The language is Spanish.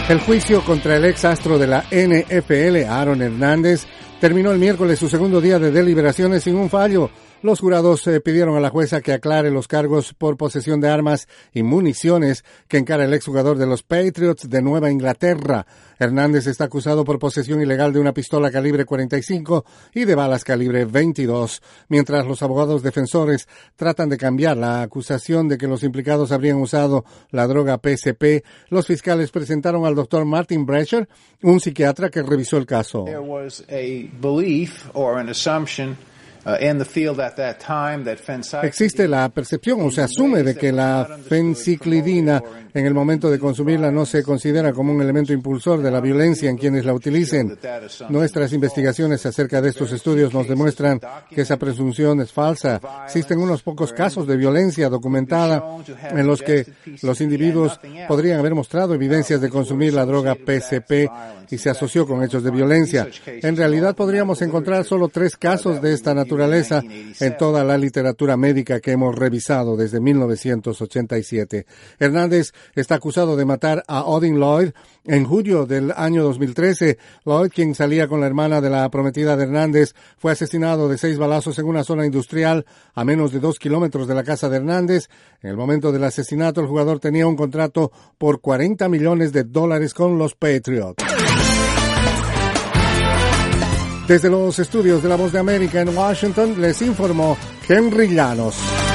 El juicio contra el ex astro de la NFL, Aaron Hernández, terminó el miércoles su segundo día de deliberaciones sin un fallo. Los jurados pidieron a la jueza que aclare los cargos por posesión de armas y municiones que encara el exjugador de los Patriots de Nueva Inglaterra. Hernández está acusado por posesión ilegal de una pistola calibre 45 y de balas calibre 22, mientras los abogados defensores tratan de cambiar la acusación de que los implicados habrían usado la droga PCP. Los fiscales presentaron al doctor Martin Brecher, un psiquiatra que revisó el caso. There was a belief or an assumption Existe la percepción o se asume de que la fenciclidina en el momento de consumirla no se considera como un elemento impulsor de la violencia en quienes la utilicen. Nuestras investigaciones acerca de estos estudios nos demuestran que esa presunción es falsa. Existen unos pocos casos de violencia documentada en los que los individuos podrían haber mostrado evidencias de consumir la droga PCP y se asoció con hechos de violencia. En realidad podríamos encontrar solo 3 casos de esta naturaleza en toda la literatura médica que hemos revisado desde 1987. Hernández está acusado de matar a Odin Lloyd en julio del año 2013. Lloyd, quien salía con la hermana de la prometida de Hernández, fue asesinado de 6 balazos en una zona industrial a menos de 2 kilómetros de la casa de Hernández. En el momento del asesinato, el jugador tenía un contrato por $40 millones con los Patriots. Desde los estudios de La Voz de América en Washington, les informó Henry Llanos.